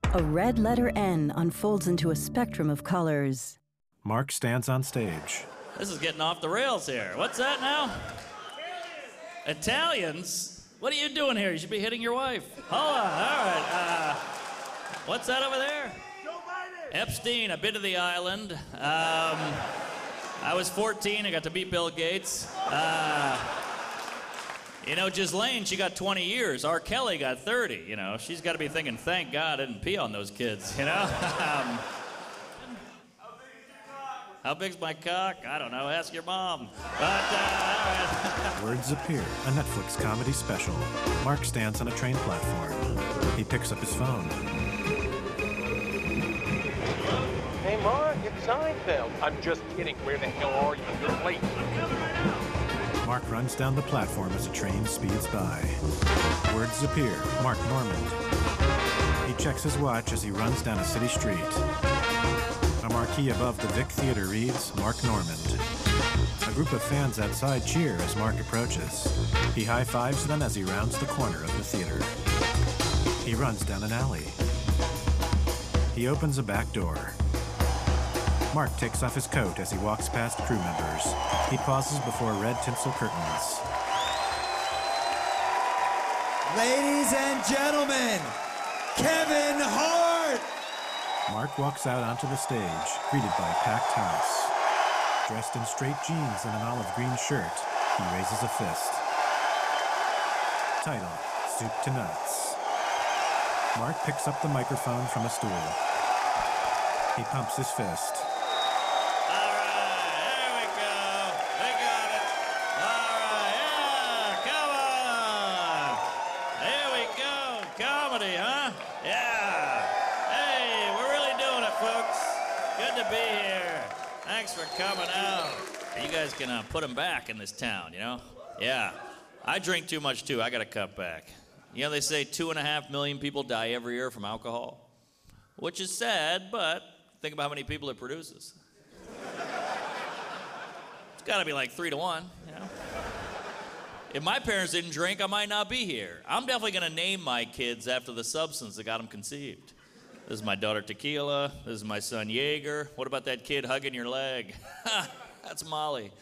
A red letter N unfolds into a spectrum of colors. Mark stands on stage. This is getting off the rails here. What's that now? Italians? What are you doing here? You should be hitting your wife. Hold on, all right. What's that over there? Epstein. I've been to the island. I was 14. I got to meet Bill Gates. You know, Ghislaine, she got 20 years. R. Kelly got 30, you know. She's got to be thinking, thank God I didn't pee on those kids, you know? How big's my cock? I don't know. Ask your mom. But, all right. Words Appear, a Netflix comedy special. Mark stands on a train platform. He picks up his phone. Hey, Mark, it's Seinfeld. I'm just kidding. Where the hell are you? You're late. Mark runs down the platform as a train speeds by. Words Appear, Mark Normand. He checks his watch as he runs down a city street. A marquee above the Vic Theater reads, Mark Normand. A group of fans outside cheer as Mark approaches. He high-fives them as he rounds the corner of the theater. He runs down an alley. He opens a back door. Mark takes off his coat as he walks past crew members. He pauses before red tinsel curtains. Ladies and gentlemen, Kevin Hart! Mark walks out onto the stage, greeted by a packed house. Dressed in straight jeans and an olive green shirt, he raises a fist. Title, Soup to Nuts. Mark picks up the microphone from a stool. He pumps his fist. Thanks for coming out. You guys can put them back in this town, you know? Yeah. I drink too much, too. I got to cut back. You know, they say 2.5 million people die every year from alcohol, which is sad, but think about how many people it produces. It's got to be like 3 to 1, you know? If my parents didn't drink, I might not be here. I'm definitely going to name my kids after the substance that got them conceived. This is my daughter, Tequila. This is my son, Jaeger. What about that kid hugging your leg? That's Molly.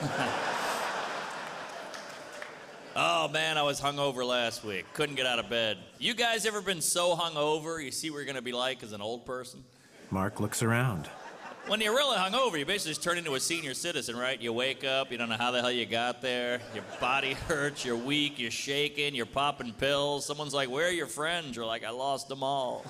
Oh, man, I was hungover last week. Couldn't get out of bed. You guys ever been so hungover, you see what you're going to be like as an old person? Mark looks around. When you're really hungover, you basically just turn into a senior citizen, right? You wake up, you don't know how the hell you got there. Your body hurts, you're weak, you're shaking, you're popping pills. Someone's like, where are your friends? You're like, I lost them all.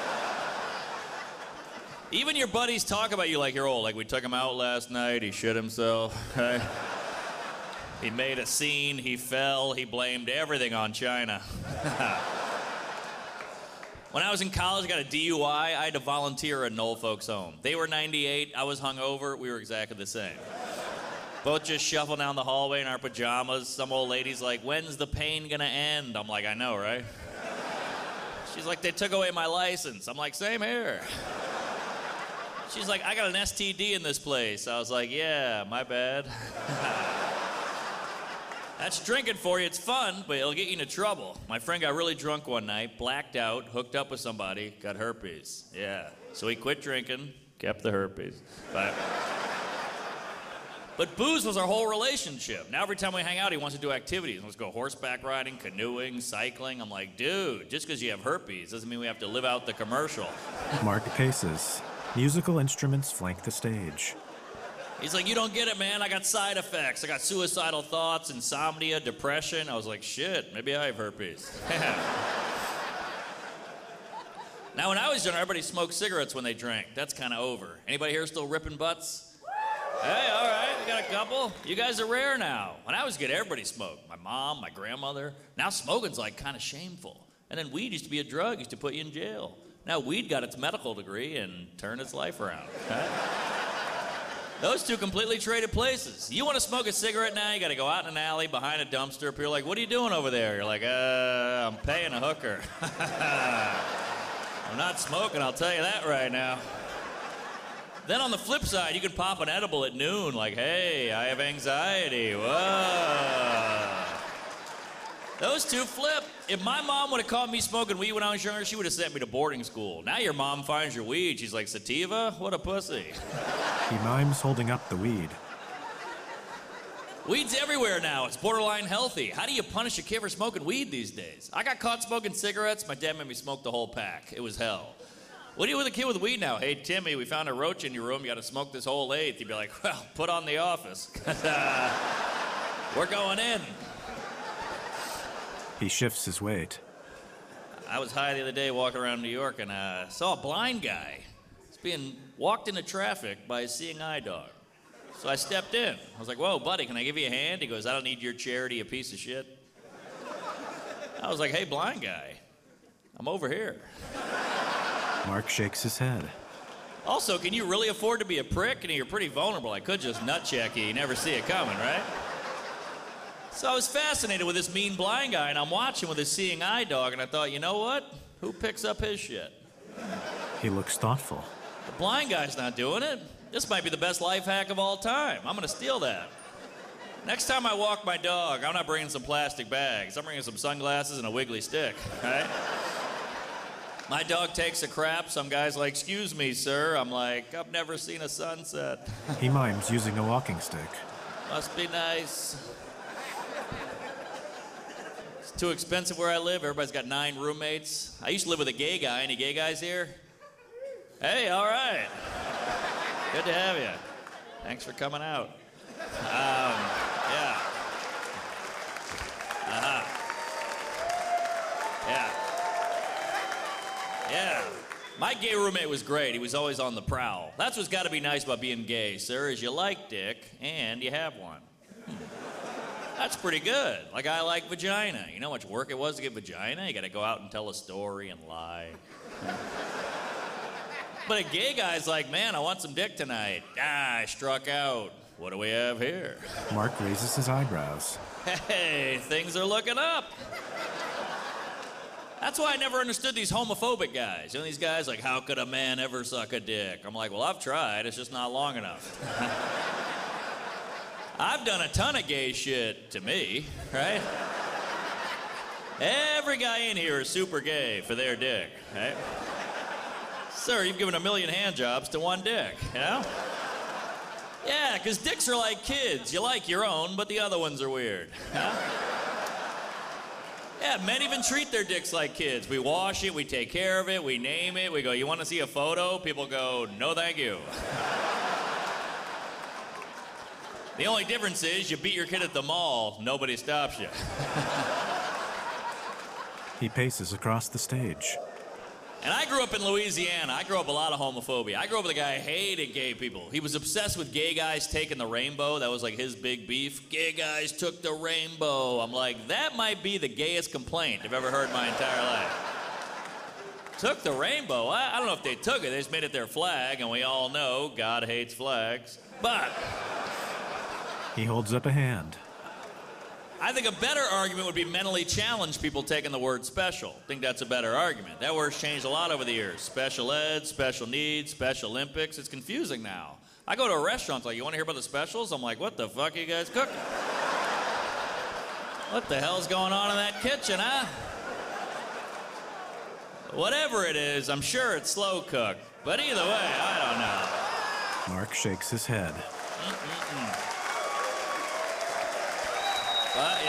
Even your buddies talk about you like you're old. Like, we took him out last night, he shit himself, right? He made a scene, he fell, he blamed everything on China. When I was in college, I got a DUI. I had to volunteer at an old folks' home. They were 98, I was hungover, we were exactly the same. Both just shuffle down the hallway in our pajamas. Some old lady's like, when's the pain gonna end? I'm like, I know, right? She's like, they took away my license. I'm like, same here. She's like, I got an STD in this place. I was like, yeah, my bad. That's drinking for you. It's fun, but it'll get you into trouble. My friend got really drunk one night, blacked out, hooked up with somebody, got herpes. Yeah. So he quit drinking, kept the herpes. But booze was our whole relationship. Now every time we hang out, he wants to do activities. Let's go horseback riding, canoeing, cycling. I'm like, dude, just because you have herpes doesn't mean we have to live out the commercial. Mark paces. Musical instruments flank the stage. He's like, you don't get it, man. I got side effects. I got suicidal thoughts, insomnia, depression. I was like, shit, maybe I have herpes. Now, when I was young, everybody smoked cigarettes when they drank. That's kind of over. Anybody here still ripping butts? Hey, all right, we got a couple. You guys are rare now. When I was a kid, everybody smoked. My mom, my grandmother. Now smoking's like kind of shameful. And then weed used to be a drug, used to put you in jail. Now weed got its medical degree and turned its life around. Right? Those two completely traded places. You want to smoke a cigarette now, you got to go out in an alley behind a dumpster. People are like, what are you doing over there? You're like, I'm paying a hooker. I'm not smoking, I'll tell you that right now. Then on the flip side, you can pop an edible at noon, like, hey, I have anxiety. Whoa. Those two flip. If my mom would have caught me smoking weed when I was younger, she would have sent me to boarding school. Now your mom finds your weed, she's like, sativa? What a pussy. He mimes holding up the weed. Weed's everywhere now. It's borderline healthy. How do you punish a kid for smoking weed these days? I got caught smoking cigarettes. My dad made me smoke the whole pack. It was hell. What do you do with a kid with weed now? Hey, Timmy, we found a roach in your room. You got to smoke this whole eighth. You'd be like, well, put on The Office. We're going in. He shifts his weight. I was high the other day walking around New York and saw a blind guy. He's being walked into traffic by a seeing eye dog. So I stepped in. I was like, whoa, buddy, can I give you a hand? He goes, I don't need your charity, you piece of shit. I was like, hey, blind guy, I'm over here. Mark shakes his head. Also, can you really afford to be a prick? And you're pretty vulnerable. I could just nut check you. You never see it coming, right? So I was fascinated with this mean blind guy, and I'm watching with his seeing eye dog, and I thought, you know what? Who picks up his shit? He looks thoughtful. The blind guy's not doing it. This might be the best life hack of all time. I'm gonna steal that. Next time I walk my dog, I'm not bringing some plastic bags. I'm bringing some sunglasses and a wiggly stick, right? My dog takes a crap. Some guy's like, excuse me, sir. I'm like, I've never seen a sunset. He mimes using a walking stick. Must be nice. It's too expensive where I live. Everybody's got 9 roommates. I used to live with a gay guy. Any gay guys here? Hey, all right. Good to have you. Thanks for coming out. Yeah. Yeah. Yeah. My gay roommate was great. He was always on the prowl. That's what's got to be nice about being gay, sir, is you like dick and you have one. That's pretty good. Like, I like vagina. You know how much work it was to get vagina? You got to go out and tell a story and lie. But a gay guy's like, man, I want some dick tonight. I struck out. What do we have here? Mark raises his eyebrows. Hey, things are looking up. That's why I never understood these homophobic guys. You know, these guys like, how could a man ever suck a dick? I'm like, well, I've tried. It's just not long enough. I've done a ton of gay shit to me, right? Every guy in here is super gay for their dick, right? Sir, you've given 1 million hand jobs to one dick, you know? Yeah, because dicks are like kids. You like your own, but the other ones are weird. Huh? Yeah, men even treat their dicks like kids. We wash it, we take care of it, we name it, we go, you want to see a photo? People go, no thank you. The only difference is you beat your kid at the mall, nobody stops you. He paces across the stage. And I grew up in Louisiana. I grew up a lot of homophobia. I grew up with a guy who hated gay people. He was obsessed with gay guys taking the rainbow. That was like his big beef. Gay guys took the rainbow. I'm like, that might be the gayest complaint I've ever heard in my entire life. Took the rainbow? I don't know if they took it. They just made it their flag, and we all know God hates flags. But He holds up a hand. I think a better argument would be mentally challenged people taking the word special. I think that's a better argument. That word's changed a lot over the years. Special ed, special needs, Special Olympics. It's confusing now. I go to a restaurant, like, you want to hear about the specials? I'm like, what the fuck are you guys cooking? What the hell's going on in that kitchen, huh? Whatever it is, I'm sure it's slow cooked. But either way, I don't know. Mark shakes his head. But,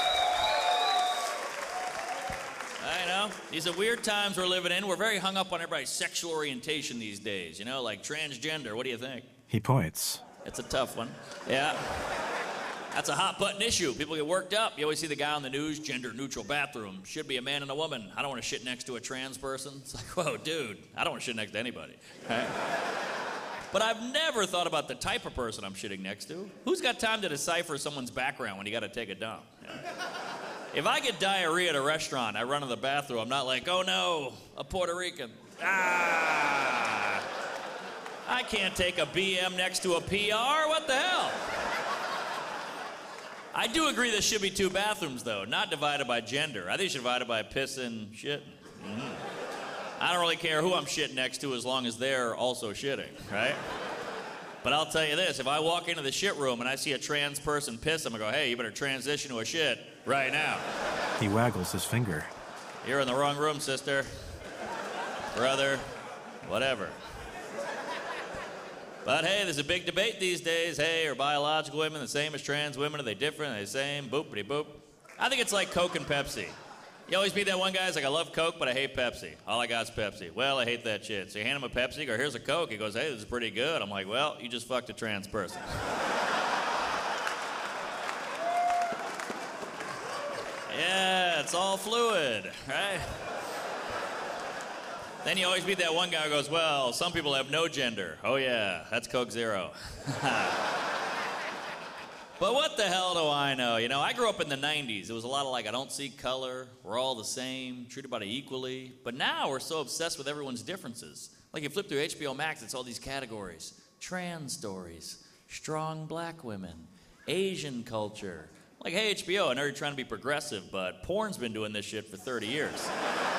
these are weird times we're living in. We're very hung up on everybody's sexual orientation these days, like transgender. What do you think? He points. It's a tough one. Yeah. That's a hot button issue. People get worked up. You always see the guy on the news, gender neutral bathroom. Should be a man and a woman. I don't want to shit next to a trans person. It's like, whoa, dude, I don't want to shit next to anybody. Right? But I've never thought about the type of person I'm shitting next to. Who's got time to decipher someone's background when you got to take a dump? If I get diarrhea at a restaurant, I run to the bathroom, I'm not like, oh no, a Puerto Rican. I can't take a BM next to a PR, what the hell? I do agree there should be 2 bathrooms though, not divided by gender. I think it should be divided by piss and shit. I don't really care who I'm shitting next to as long as they're also shitting, right? But I'll tell you this, if I walk into the shit room and I see a trans person piss, I'm gonna go, hey, you better transition to a shit right now. He waggles his finger. You're in the wrong room, sister. Brother, whatever. But hey, there's a big debate these days. Hey, are biological women the same as trans women? Are they different? Are they the same? Boopity boop. I think it's like Coke and Pepsi. You always meet that one guy who's like, I love Coke, but I hate Pepsi. All I got is Pepsi. Well, I hate that shit. So you hand him a Pepsi, you go, here's a Coke. He goes, hey, this is pretty good. I'm like, well, you just fucked a trans person. Yeah, it's all fluid, right? Then you always meet that one guy who goes, well, some people have no gender. Oh yeah, that's Coke Zero. But what the hell do I know? You know, I grew up in the 90s. It was a lot of like, I don't see color. We're all the same, treat everybody equally. But now we're so obsessed with everyone's differences. Like you flip through HBO Max, it's all these categories. Trans stories, strong black women, Asian culture. Like, hey, HBO, I know you're trying to be progressive, but porn's been doing this shit for 30 years.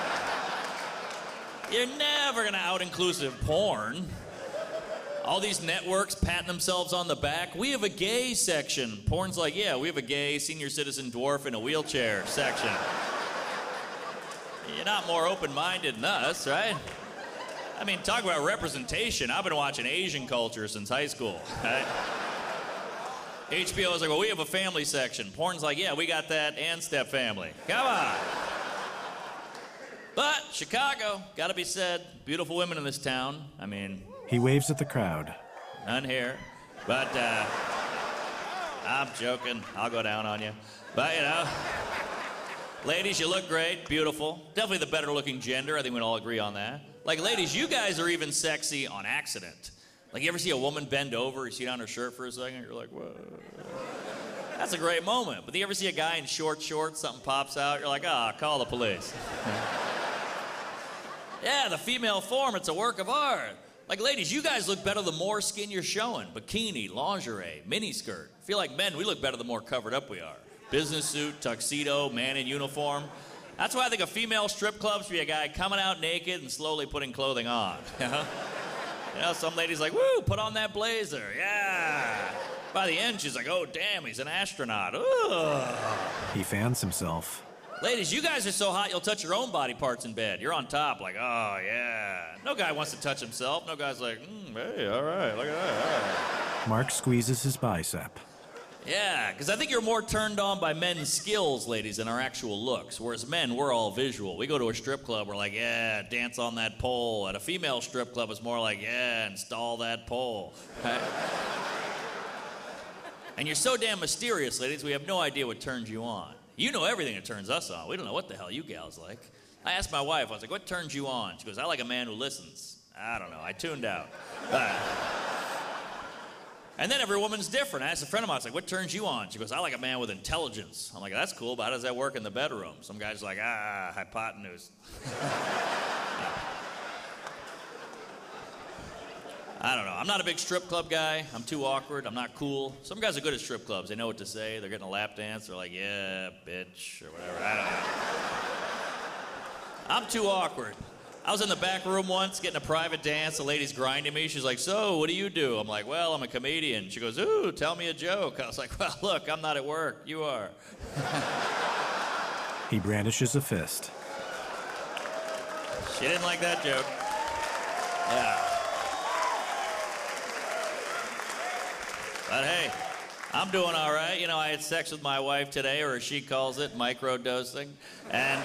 You're never gonna out-inclusive porn. All these networks patting themselves on the back. We have a gay section. Porn's like, yeah, we have a gay senior citizen dwarf in a wheelchair section. You're not more open-minded than us, right? I mean, talk about representation. I've been watching Asian culture since high school, right? HBO is like, well, we have a family section. Porn's like, yeah, we got that and step family. Come on. But Chicago, gotta be said, beautiful women in this town. I mean... He waves at the crowd. None here. But, I'm joking. I'll go down on you. But, you know, ladies, you look great, beautiful. Definitely the better looking gender. I think we'd all agree on that. Like, ladies, you guys are even sexy on accident. Like, you ever see a woman bend over, you see down her shirt for a second, you're like, whoa. That's a great moment. But do you ever see a guy in short shorts, something pops out, you're like, ah, call the police. Yeah, the female form, it's a work of art. Like, ladies, you guys look better the more skin you're showing. Bikini, lingerie, miniskirt. I feel like men, we look better the more covered up we are. Business suit, tuxedo, man in uniform. That's why I think a female strip club should be a guy coming out naked and slowly putting clothing on. You know, some ladies like, woo, put on that blazer, yeah. By the end, she's like, oh, damn, he's an astronaut. Ugh. He fans himself. Ladies, you guys are so hot you'll touch your own body parts in bed. You're on top, like, oh, yeah. No guy wants to touch himself. No guy's like, hey, all right, look at that, all right. Mark squeezes his bicep. Yeah, because I think you're more turned on by men's skills, ladies, than our actual looks. Whereas men, we're all visual. We go to a strip club, we're like, yeah, dance on that pole. At a female strip club, it's more like, yeah, install that pole. Right? And you're so damn mysterious, ladies, we have no idea what turns you on. You know everything that turns us on. We don't know what the hell you gals like. I asked my wife, I was like, what turns you on? She goes, I like a man who listens. I don't know, I tuned out. And then every woman's different. I asked a friend of mine, I was like, what turns you on? She goes, I like a man with intelligence. I'm like, that's cool, but how does that work in the bedroom? Some guy's like, hypotenuse. I don't know. I'm not a big strip club guy. I'm too awkward. I'm not cool. Some guys are good at strip clubs. They know what to say. They're getting a lap dance. They're like, yeah, bitch, or whatever. I don't know. I'm too awkward. I was in the back room once getting a private dance. The lady's grinding me. She's like, so, what do you do? I'm like, well, I'm a comedian. She goes, ooh, tell me a joke. I was like, well, look, I'm not at work. You are. He brandishes a fist. She didn't like that joke. Yeah. But hey, I'm doing all right. You know, I had sex with my wife today, or as she calls it, micro-dosing. And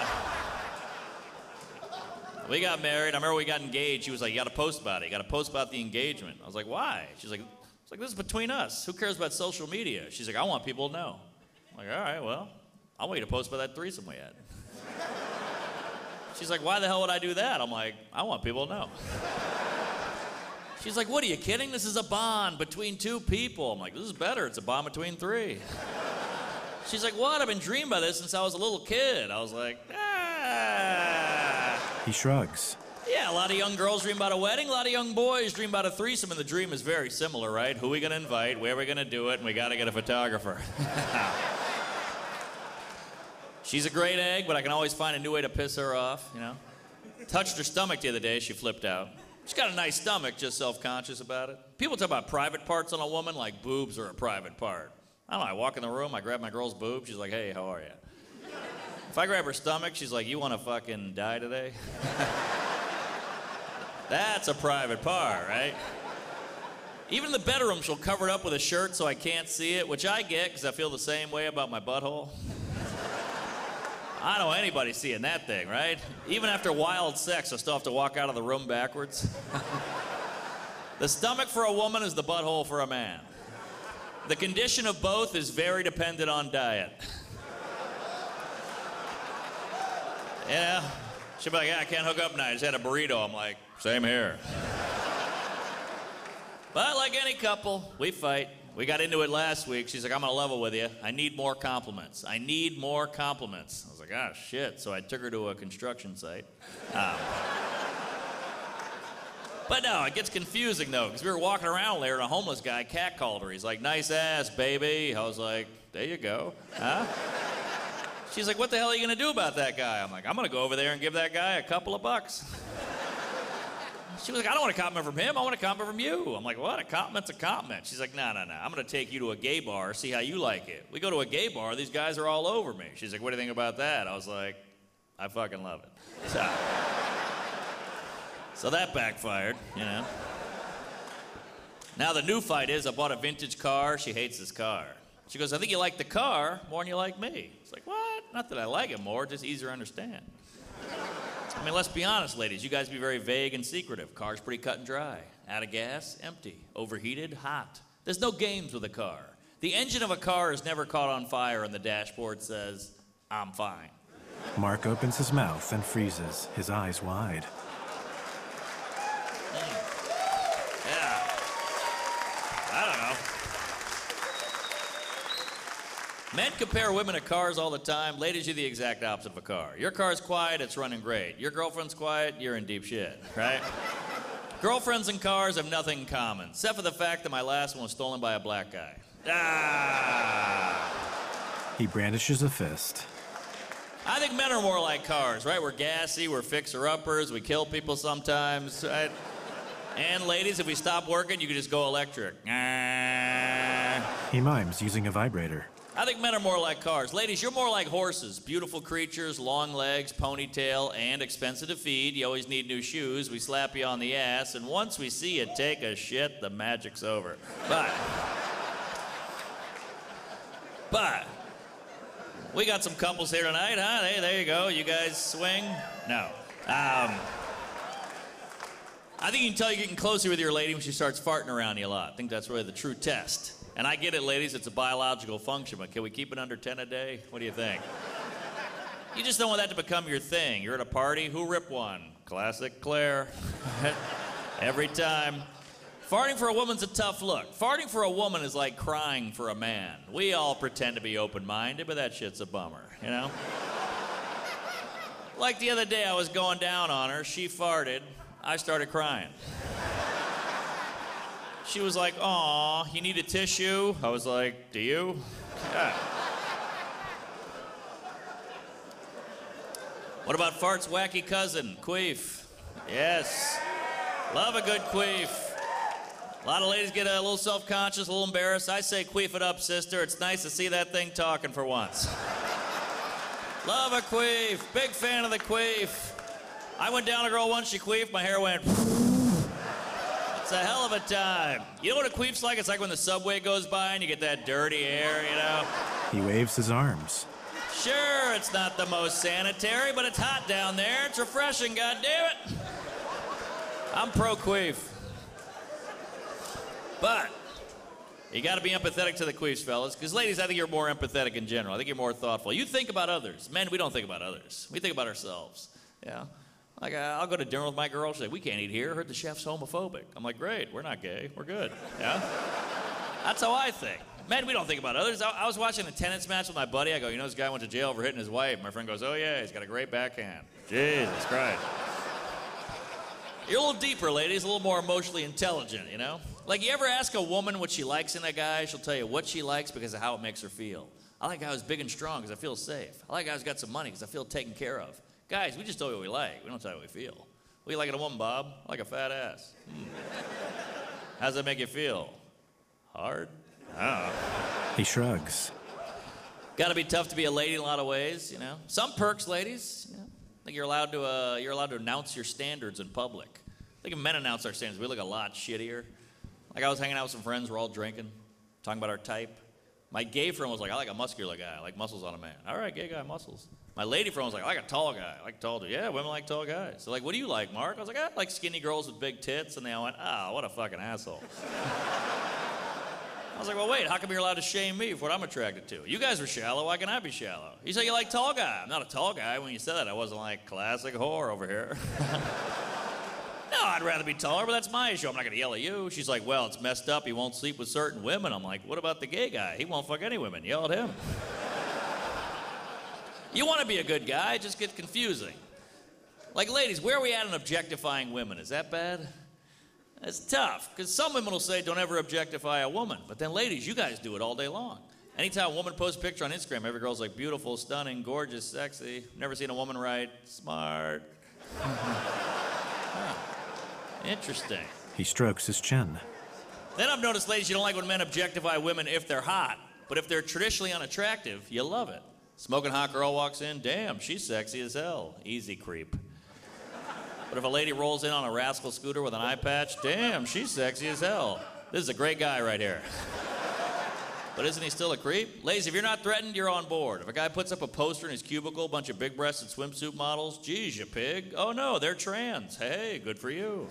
we got married. I remember we got engaged. She was like, you got to post about it. You got to post about the engagement. I was like, why? She's like, it's like, this is between us. Who cares about social media? She's like, I want people to know. I'm like, all right, well, I want you to post about that threesome we had. She's like, why the hell would I do that? I'm like, I want people to know. She's like, what, are you kidding? This is a bond between two people. I'm like, this is better. It's a bond between three. She's like, what? I've been dreaming about this since I was a little kid. I was like, He shrugs. Yeah, a lot of young girls dream about a wedding. A lot of young boys dream about a threesome, and the dream is very similar, right? Who are we going to invite? Where are we going to do it? And we got to get a photographer. She's a great egg, but I can always find a new way to piss her off, you know? Touched her stomach the other day. She flipped out. She's got a nice stomach, just self-conscious about it. People talk about private parts on a woman like boobs are a private part. I don't know, I walk in the room, I grab my girl's boob, she's like, hey, how are you? If I grab her stomach, she's like, you want to fucking die today? That's a private part, right? Even in the bedroom, she'll cover it up with a shirt so I can't see it, which I get because I feel the same way about my butthole. I don't want anybody seeing that thing, right? Even after wild sex, I still have to walk out of the room backwards. The stomach for a woman is the butthole for a man. The condition of both is very dependent on diet. Yeah, she'll be like, yeah, I can't hook up tonight. I just had a burrito. I'm like, same here. But like any couple, we fight. We got into it last week. She's like, I'm gonna level with you. I need more compliments. I need more compliments. I was like, ah, shit. So I took her to a construction site. But no, it gets confusing though, because we were walking around later and a homeless guy catcalled her. He's like, nice ass, baby. I was like, there you go. Huh? She's like, what the hell are you gonna do about that guy? I'm like, I'm gonna go over there and give that guy a couple of bucks. She was like, I don't want a compliment from him, I want a compliment from you. I'm like, what? A compliment's a compliment. She's like, no. I'm gonna take you to a gay bar, see how you like it. We go to a gay bar, these guys are all over me. She's like, what do you think about that? I was like, I fucking love it. So that backfired, you know. Now the new fight is I bought a vintage car, she hates this car. She goes, I think you like the car more than you like me. It's like, what? Not that I like it more, just easier to understand. I mean, let's be honest, ladies. You guys be very vague and secretive. Car's pretty cut and dry. Out of gas, empty. Overheated, hot. There's no games with a car. The engine of a car is never caught on fire and the dashboard says, I'm fine. Mark opens his mouth and freezes, his eyes wide. Yeah. I don't know. Men compare women to cars all the time. Ladies, you're the exact opposite of a car. Your car's quiet, it's running great. Your girlfriend's quiet, you're in deep shit, right? Girlfriends and cars have nothing in common, except for the fact that my last one was stolen by a black guy. Ah! He brandishes a fist. I think men are more like cars, right? We're gassy, we're fixer-uppers, we kill people sometimes, right? And ladies, if we stop working, you can just go electric. Ah. He mimes using a vibrator. I think men are more like cars. Ladies, you're more like horses. Beautiful creatures, long legs, ponytail, and expensive to feed. You always need new shoes. We slap you on the ass, and once we see you take a shit, the magic's over. But, we got some couples here tonight, huh? Hey, there you go. You guys swing? No. I think you can tell you're getting closer with your lady when she starts farting around you a lot. I think that's really the true test. And I get it, ladies, it's a biological function, but can we keep it under 10 a day? What do you think? You just don't want that to become your thing. You're at a party, who ripped one? Classic Claire. Every time. Farting for a woman's a tough look. Farting for a woman is like crying for a man. We all pretend to be open-minded, but that shit's a bummer, you know? Like the other day, I was going down on her, she farted, I started crying. She was like, aw, you need a tissue? I was like, do you? Yeah. What about fart's wacky cousin, queef? Yes. Love a good queef. A lot of ladies get a little self-conscious, a little embarrassed. I say queef it up, sister. It's nice to see that thing talking for once. Love a queef. Big fan of the queef. I went down a girl once, she queefed, my hair went... It's a hell of a time. You know what a queef's like? It's like when the subway goes by and you get that dirty air, you know? He waves his arms. Sure, it's not the most sanitary, but it's hot down there. It's refreshing, goddammit. I'm pro-queef. But you gotta be empathetic to the queefs, fellas, because ladies, I think you're more empathetic in general. I think you're more thoughtful. You think about others. Men, we don't think about others. We think about ourselves, yeah? Like, I'll go to dinner with my girl. She's like, we can't eat here. I heard the chef's homophobic. I'm like, great. We're not gay. We're good. Yeah? That's how I think. Men, we don't think about others. I was watching a tennis match with my buddy. I go, you know, this guy went to jail for hitting his wife. My friend goes, oh, yeah, he's got a great backhand. Jesus Christ. You're a little deeper, ladies. A little more emotionally intelligent, you know? Like, you ever ask a woman what she likes in a guy? She'll tell you what she likes because of how it makes her feel. I like a guy who's big and strong because I feel safe. I like a guy who's got some money because I feel taken care of. Guys, we just tell you what we like. We don't tell you what we feel. What do you like in a woman, Bob? I like a fat ass. How does that make you feel? Hard? I don't know. He shrugs. Got to be tough to be a lady in a lot of ways, you know. Some perks, ladies. You know, I think you're allowed to announce your standards in public. I think if men announce our standards, we look a lot shittier. Like I was hanging out with some friends, we're all drinking, talking about our type. My gay friend was like, I like a muscular guy, I like muscles on a man. All right, gay guy, muscles. My lady friend was like, I like a tall guy, I like tall dude. Yeah, women like tall guys. So like, what do you like, Mark? I was like, I like skinny girls with big tits. And they all went, what a fucking asshole. I was like, well, wait, how come you're allowed to shame me for what I'm attracted to? You guys are shallow, why can I be shallow? You say you like tall guy. I'm not a tall guy. When you said that, I wasn't like classic whore over here. No, I'd rather be taller, but that's my issue. I'm not gonna yell at you. She's like, well, it's messed up. He won't sleep with certain women. I'm like, what about the gay guy? He won't fuck any women. Yell at him. You want to be a good guy, it just gets confusing. Like, ladies, where are we at in objectifying women? Is that bad? It's tough, because some women will say don't ever objectify a woman. But then, ladies, you guys do it all day long. Anytime a woman posts a picture on Instagram, every girl's like, beautiful, stunning, gorgeous, sexy. Never seen a woman write, smart. Huh. Interesting. He strokes his chin. Then I've noticed, ladies, you don't like when men objectify women if they're hot. But if they're traditionally unattractive, you love it. Smoking hot girl walks in, damn, she's sexy as hell. Easy creep. But if a lady rolls in on a rascal scooter with an eye patch, damn, she's sexy as hell. This is a great guy right here. But isn't he still a creep? Ladies, if you're not threatened, you're on board. If a guy puts up a poster in his cubicle, a bunch of big-breasted swimsuit models, geez, you pig. Oh no, they're trans. Hey, good for you.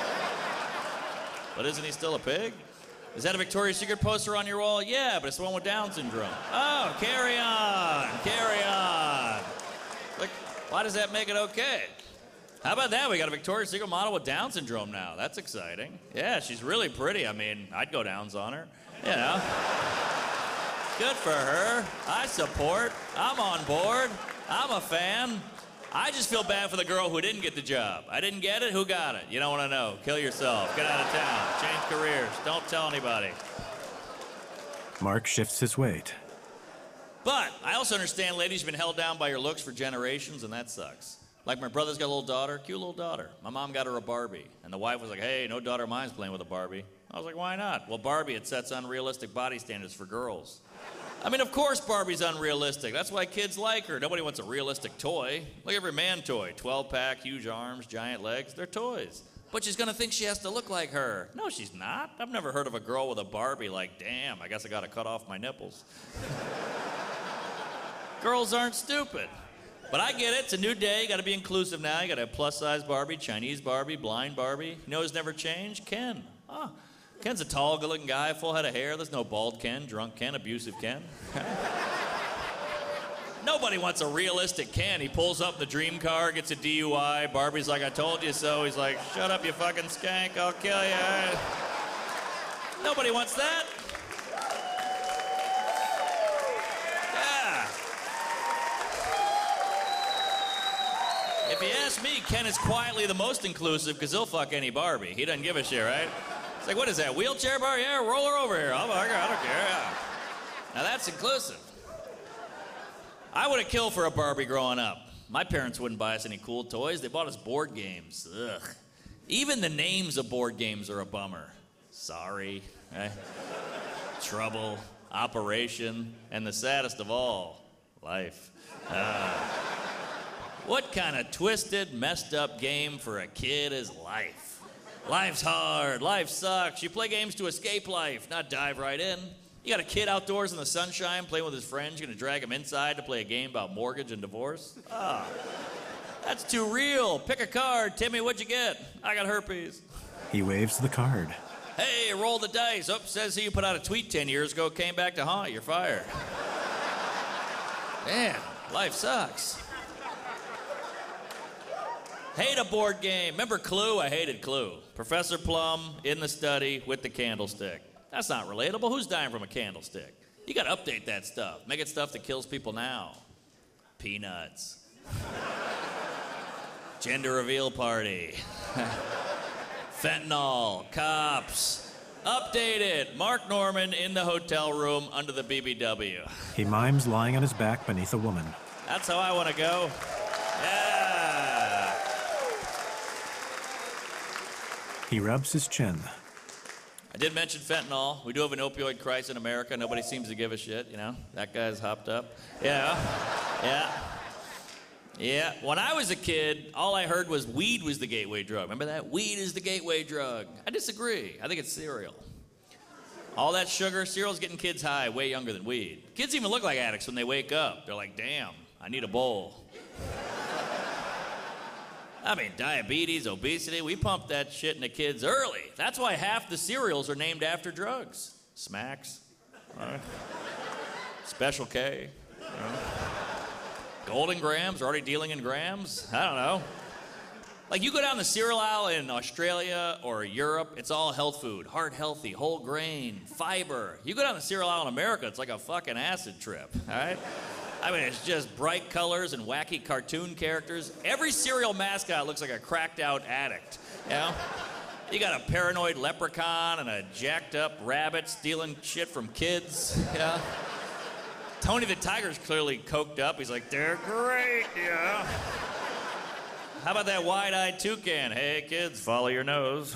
But isn't he still a pig? Is that a Victoria's Secret poster on your wall? Yeah, but it's the one with Down syndrome. Oh, carry on, carry on. Like, why does that make it okay? How about that? We got a Victoria's Secret model with Down syndrome now. That's exciting. Yeah, she's really pretty. I mean, I'd go downs on her. You know. Good for her. I support. I'm on board. I'm a fan. I just feel bad for the girl who didn't get the job. I didn't get it. Who got it? You don't want to know. Kill yourself. Get out of town. Change careers. Don't tell anybody. Mark shifts his weight. But I also understand ladies have been held down by your looks for generations, and that sucks. Like my brother's got a little daughter, cute little daughter. My mom got her a Barbie, and the wife was like, hey, no daughter of mine's playing with a Barbie. I was like, why not? Well, Barbie, it sets unrealistic body standards for girls. I mean, of course Barbie's unrealistic. That's why kids like her. Nobody wants a realistic toy. Look at every man toy. 12-pack, huge arms, giant legs. They're toys. But she's gonna think she has to look like her. No, she's not. I've never heard of a girl with a Barbie like, damn, I guess I gotta cut off my nipples. Girls aren't stupid. But I get it, it's a new day, you gotta be inclusive now. You gotta have plus-size Barbie, Chinese Barbie, blind Barbie. You know who's never changed? Ken. Oh, Ken's a tall, good-looking guy, full head of hair. There's no bald Ken, drunk Ken, abusive Ken. Nobody wants a realistic Ken. He pulls up in the dream car, gets a DUI. Barbie's like, I told you so. He's like, shut up, you fucking skank, I'll kill you. Nobody wants that. If you ask me, Ken is quietly the most inclusive because he'll fuck any Barbie. He doesn't give a shit, right? It's like, what is that, wheelchair Barbie? Yeah, roll her over here. I don't care, yeah. Now that's inclusive. I would have killed for a Barbie growing up. My parents wouldn't buy us any cool toys. They bought us board games. Ugh. Even the names of board games are a bummer. Sorry, right? Trouble, Operation, and the saddest of all, Life. What kind of twisted, messed up game for a kid is life? Life's hard, life sucks. You play games to escape life, not dive right in. You got a kid outdoors in the sunshine playing with his friends, you're gonna drag him inside to play a game about mortgage and divorce? That's too real. Pick a card. Timmy, what'd you get? I got herpes. He waves the card. Hey, roll the dice. Oh, says he put out a tweet 10 years ago, came back to haunt, you're fired. Damn, life sucks. Hate a board game. Remember Clue? I hated Clue. Professor Plum in the study with the candlestick. That's not relatable. Who's dying from a candlestick? You gotta update that stuff. Make it stuff that kills people now. Peanuts. Gender reveal party. Fentanyl. Cops. Update it. Mark Norman in the hotel room under the BBW. He mimes lying on his back beneath a woman. That's how I want to go. Yeah. He rubs his chin. I did mention fentanyl. We do have an opioid crisis in America. Nobody seems to give a shit, you know? That guy's hopped up. Yeah. Yeah. When I was a kid, all I heard was weed was the gateway drug. Remember that? Weed is the gateway drug. I disagree. I think it's cereal. All that sugar, cereal's getting kids high way younger than weed. Kids even look like addicts when they wake up. They're like, damn, I need a bowl. I mean, diabetes, obesity, we pump that shit into kids early. That's why half the cereals are named after drugs. Smacks, Special K, Golden Grams, are already dealing in grams. I don't know. Like, you go down the cereal aisle in Australia or Europe, it's all health food. Heart healthy, whole grain, fiber. You go down the cereal aisle in America, it's like a fucking acid trip, all right? I mean, it's just bright colors and wacky cartoon characters. Every cereal mascot looks like a cracked out addict, you know? You got a paranoid leprechaun and a jacked up rabbit stealing shit from kids, you know? Tony the Tiger's clearly coked up. He's like, they're great, you know? How about that wide-eyed toucan? Hey, kids, follow your nose.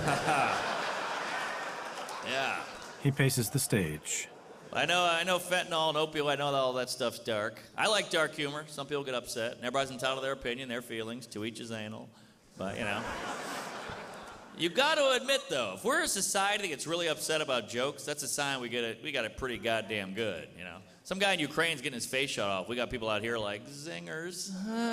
Yeah. He paces the stage. I know fentanyl and opioid, I know that all that stuff's dark. I like dark humor. Some people get upset, and everybody's entitled to their opinion, their feelings, to each his anal. But, you know. You got to admit, though, if we're a society that gets really upset about jokes, that's a sign we got it pretty goddamn good, you know. Some guy in Ukraine's getting his face shot off. We got people out here like, zingers.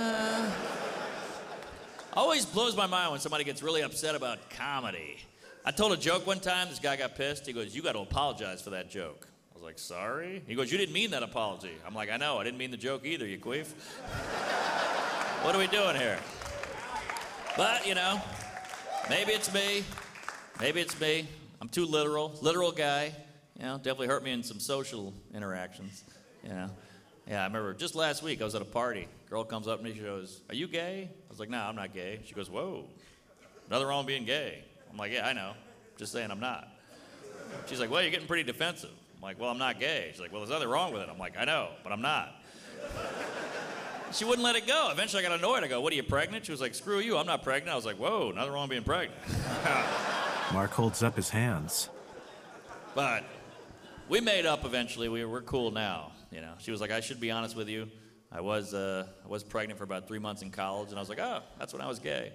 Always blows my mind when somebody gets really upset about comedy. I told a joke one time, this guy got pissed. He goes, you got to apologize for that joke. I was like, sorry? He goes, you didn't mean that apology. I'm like, I know, I didn't mean the joke either, you queef. What are we doing here? But, you know, maybe it's me. Maybe it's me. I'm too literal guy. You know, definitely hurt me in some social interactions, you know. Yeah, I remember just last week I was at a party. Girl comes up to me, she goes, are you gay? I was like, no, I'm not gay. She goes, whoa, nothing wrong with being gay. I'm like, yeah, I know, just saying I'm not. She's like, well, you're getting pretty defensive. I'm like, well, I'm not gay. She's like, well, there's nothing wrong with it. I'm like, I know, but I'm not. She wouldn't let it go. Eventually I got annoyed. I go, what, are you pregnant? She was like, screw you, I'm not pregnant. I was like, whoa, nothing wrong with being pregnant. Mark holds up his hands. But we made up eventually. We're cool now. You know, she was like, I should be honest with you. I was pregnant for about 3 months in college, and I was like, oh, that's when I was gay.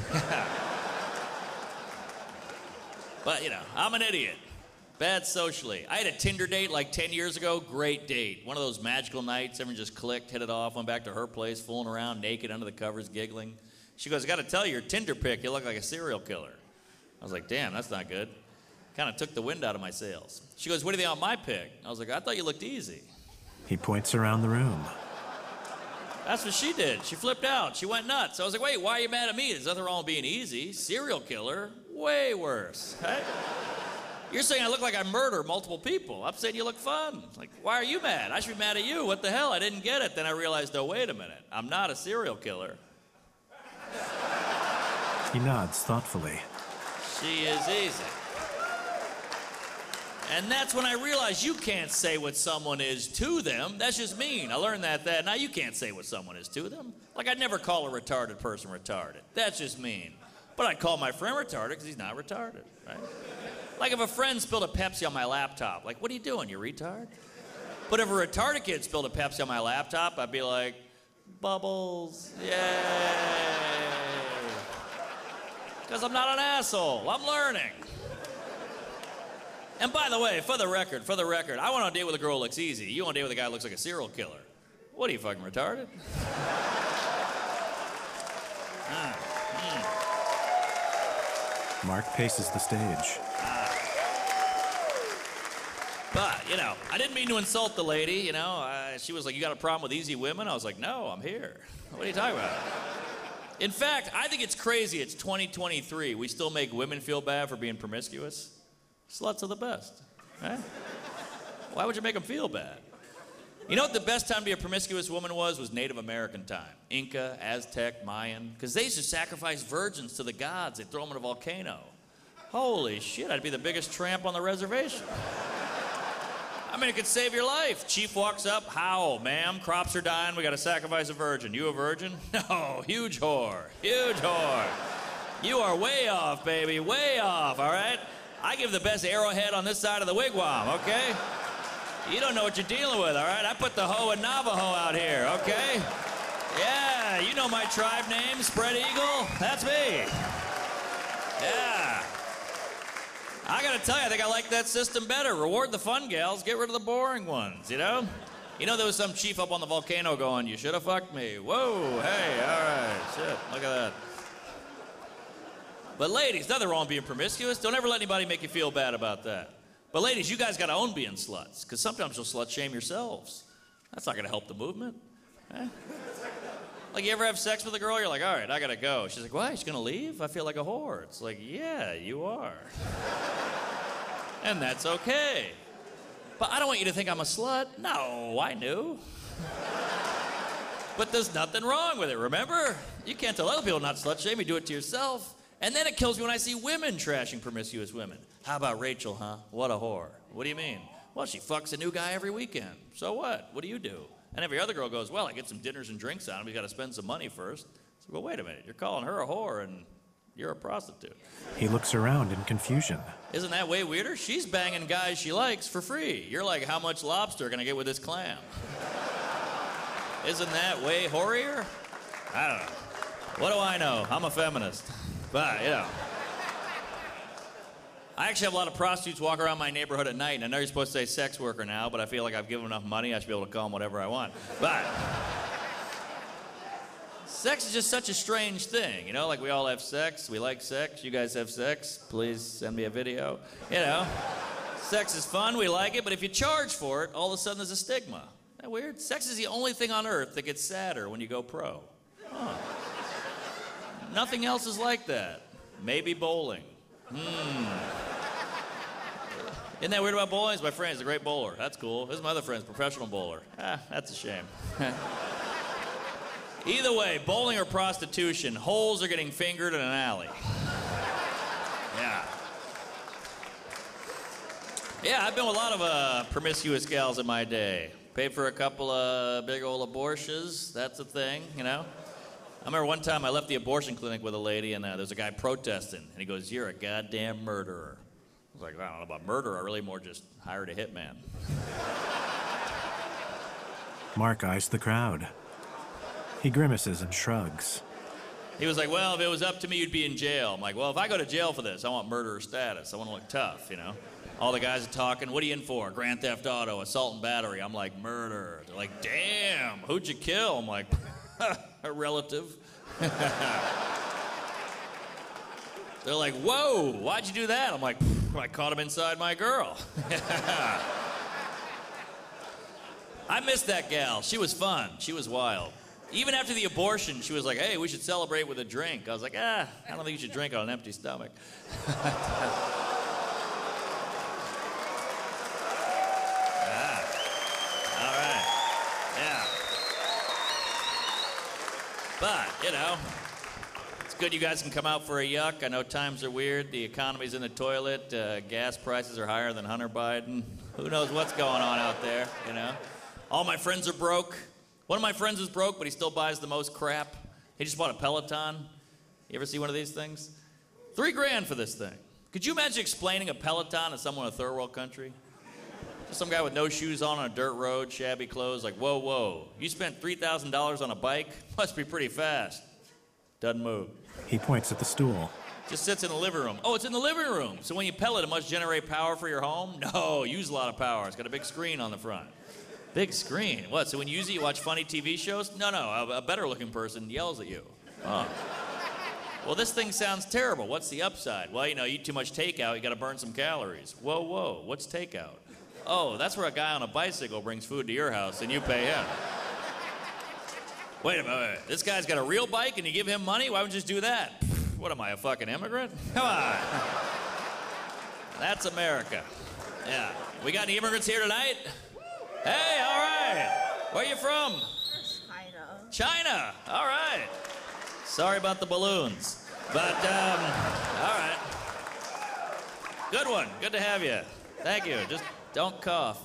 But, you know, I'm an idiot. Bad socially. I had a Tinder date like 10 years ago. Great date. One of those magical nights. Everyone just clicked, hit it off, went back to her place, fooling around, naked under the covers, giggling. She goes, I got to tell you, your Tinder pic, you look like a serial killer. I was like, damn, that's not good. Kind of took the wind out of my sails. She goes, what do you think on my pic? I was like, I thought you looked easy. He points around the room. That's what she did. She flipped out. She went nuts. I was like, wait, why are you mad at me? There's nothing wrong with being easy. Serial killer, way worse. Right? You're saying I look like I murder multiple people. I'm saying you look fun. Like, why are you mad? I should be mad at you. What the hell? I didn't get it. Then I realized, oh, wait a minute. I'm not a serial killer. He nods thoughtfully. She is easy. And that's when I realized you can't say what someone is to them. That's just mean. I learned that now you can't say what someone is to them. Like, I'd never call a retarded person retarded. That's just mean. But I'd call my friend retarded because he's not retarded, right? Like if a friend spilled a Pepsi on my laptop, like, what are you doing, you retard? But if a retarded kid spilled a Pepsi on my laptop, I'd be like, bubbles, yay. Because I'm not an asshole, I'm learning. And by the way, for the record, I want to date with a girl who looks easy. You want to date with a guy who looks like a serial killer. What are you, fucking retarded? Mark paces the stage. But, you know, I didn't mean to insult the lady, you know. She was like, you got a problem with easy women? I was like, no, I'm here. What are you talking about? In fact, I think it's crazy. It's 2023. We still make women feel bad for being promiscuous. Sluts are the best, right? Why would you make them feel bad? You know what the best time to be a promiscuous woman was Native American time. Inca, Aztec, Mayan. Because they used to sacrifice virgins to the gods. They'd throw them in a volcano. Holy shit, I'd be the biggest tramp on the reservation. I mean, it could save your life. Chief walks up, how, ma'am? Crops are dying, we gotta sacrifice a virgin. You a virgin? No, huge whore, huge whore. You are way off, baby, way off, all right? I give the best arrowhead on this side of the wigwam, okay? You don't know what you're dealing with, all right? I put the hoe in Navajo out here, okay? Yeah, you know my tribe name, Spread Eagle. That's me. Yeah. I gotta tell you, I think I like that system better. Reward the fun gals, get rid of the boring ones, you know? You know, there was some chief up on the volcano going, you should have fucked me. Whoa, hey, all right, shit, look at that. But ladies, nothing wrong with being promiscuous. Don't ever let anybody make you feel bad about that. But ladies, you guys gotta own being sluts, because sometimes you'll slut shame yourselves. That's not gonna help the movement. Eh? Like, you ever have sex with a girl, you're like, all right, I gotta go. She's like, why, she's gonna leave? I feel like a whore. It's like, yeah, you are. And that's okay. But I don't want you to think I'm a slut. No, I knew. But there's nothing wrong with it, remember? You can't tell other people not to slut shame, you do it to yourself. And then it kills me when I see women trashing promiscuous women. How about Rachel, huh? What a whore. What do you mean? Well, she fucks a new guy every weekend. So what? What do you do? And every other girl goes, well, I get some dinners and drinks on him. You got to spend some money first. So, well, wait a minute. You're calling her a whore and you're a prostitute. He looks around in confusion. Isn't that way weirder? She's banging guys she likes for free. You're like, how much lobster can I get with this clam? Isn't that way whorier? I don't know. What do I know? I'm a feminist. But, you know. I actually have a lot of prostitutes walk around my neighborhood at night, and I know you're supposed to say sex worker now, but I feel like I've given enough money, I should be able to call them whatever I want. But sex is just such a strange thing, you know? Like, we all have sex, we like sex, you guys have sex, please send me a video. You know, sex is fun, we like it, but if you charge for it, all of a sudden there's a stigma. Isn't that weird? Sex is the only thing on earth that gets sadder when you go pro. Huh. Nothing else is like that. Maybe bowling. Isn't that weird about bowling? It's my friend, he's a great bowler. That's cool. This is my other friend's professional bowler. That's a shame. Either way, bowling or prostitution, holes are getting fingered in an alley. Yeah. Yeah, I've been with a lot of promiscuous gals in my day. Paid for a couple of big old abortions. That's a thing, you know? I remember one time I left the abortion clinic with a lady, and there's a guy protesting, and he goes, you're a goddamn murderer. I was like, I don't know about murder, I really more just hired a hitman. Mark eyes the crowd. He grimaces and shrugs. He was like, well, if it was up to me, you'd be in jail. I'm like, well, if I go to jail for this, I want murderer status. I want to look tough, you know? All the guys are talking, what are you in for? Grand theft auto, assault and battery. I'm like, murder. They're like, damn, who'd you kill? I'm like, a relative. They're like, whoa, why'd you do that? I'm like, I caught him inside my girl. I missed that gal. She was fun. She was wild. Even after the abortion, she was like, hey, we should celebrate with a drink. I was like, I don't think you should drink on an empty stomach. All right. Yeah. But, you know, it's good you guys can come out for a yuck. I know times are weird. The economy's in the toilet. Gas prices are higher than Hunter Biden. Who knows what's going on out there, you know? All my friends are broke. One of my friends is broke, but he still buys the most crap. He just bought a Peloton. You ever see one of these things? $3,000 for this thing. Could you imagine explaining a Peloton to someone in a third world country? Just some guy with no shoes on a dirt road, shabby clothes, like, whoa, whoa. You spent $3,000 on a bike? Must be pretty fast. Doesn't move. He points at the stool. Just sits in the living room. Oh, it's in the living room. So when you pellet, it must generate power for your home? No, use a lot of power. It's got a big screen on the front. Big screen? What, so when you use it, you watch funny TV shows? No, a better looking person yells at you. Oh. Well, this thing sounds terrible. What's the upside? Well, you know, you eat too much takeout, you gotta burn some calories. Whoa, whoa, what's takeout? Oh, that's where a guy on a bicycle brings food to your house and you pay him. Wait a minute, this guy's got a real bike and you give him money? Why would you just do that? What am I, a fucking immigrant? Come on. That's America. Yeah. We got any immigrants here tonight? Hey, all right. Where are you from? China. China, all right. Sorry about the balloons. But, all right. Good one, good to have you. Thank you, just don't cough.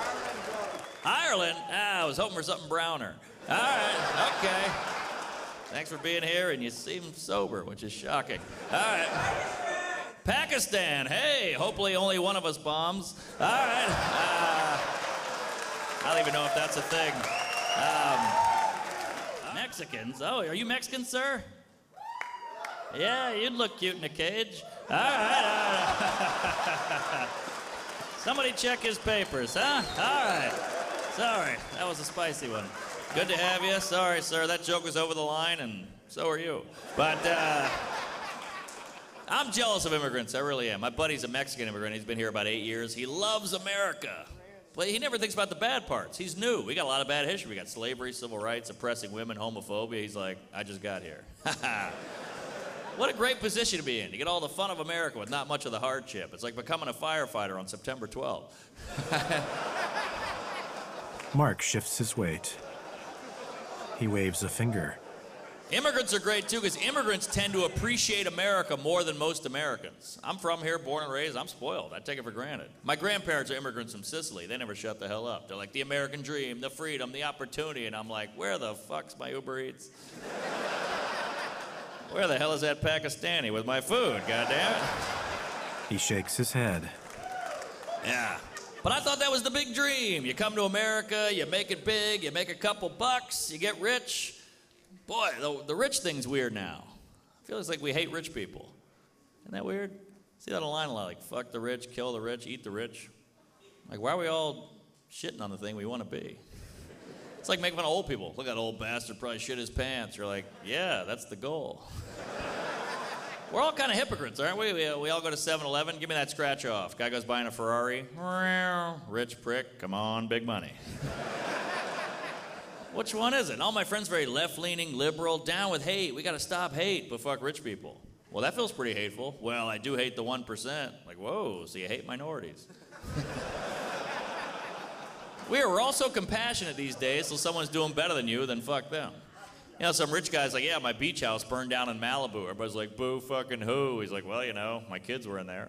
Ireland? I was hoping for something browner. All right, okay. Thanks for being here, and you seem sober, which is shocking. All right. Pakistan, hey, hopefully only one of us bombs. All right. I don't even know if that's a thing. Mexicans, oh, are you Mexican, sir? Yeah, you'd look cute in a cage. All right. Somebody check his papers, huh? All right. Sorry, that was a spicy one. Good to have you. Sorry, sir, that joke was over the line, and so are you. But, I'm jealous of immigrants, I really am. My buddy's a Mexican immigrant. He's been here about 8 years. He loves America. But he never thinks about the bad parts. He's new. We got a lot of bad history. We got slavery, civil rights, oppressing women, homophobia. He's like, I just got here. What a great position to be in. You get all the fun of America with not much of the hardship. It's like becoming a firefighter on September 12th. Mark shifts his weight. He waves a finger. Immigrants are great, too, because immigrants tend to appreciate America more than most Americans. I'm from here, born and raised. I'm spoiled. I take it for granted. My grandparents are immigrants from Sicily. They never shut the hell up. They're like, the American dream, the freedom, the opportunity. And I'm like, where the fuck's my Uber Eats? Where the hell is that Pakistani with my food, goddammit? He shakes his head. Yeah. But I thought that was the big dream. You come to America, you make it big, you make a couple bucks, you get rich. Boy, the rich thing's weird now. I feel like we hate rich people. Isn't that weird? See that online a lot, like fuck the rich, kill the rich, eat the rich. Like, why are we all shitting on the thing we want to be? It's like making fun of old people. Look, that old bastard probably shit his pants. You're like, yeah, that's the goal. We're all kind of hypocrites, aren't we? We all go to 7-Eleven. Give me that scratch off. Guy goes buying a Ferrari. Rich prick. Come on, big money. Which one is it? All my friends very left-leaning, liberal, down with hate. We got to stop hate, but fuck rich people. Well, that feels pretty hateful. Well, I do hate the 1%. Like, whoa, so you hate minorities. We're all so compassionate these days, so someone's doing better than you, then fuck them. You know, some rich guy's like, yeah, my beach house burned down in Malibu. Everybody's like, boo fucking who? He's like, well, you know, my kids were in there.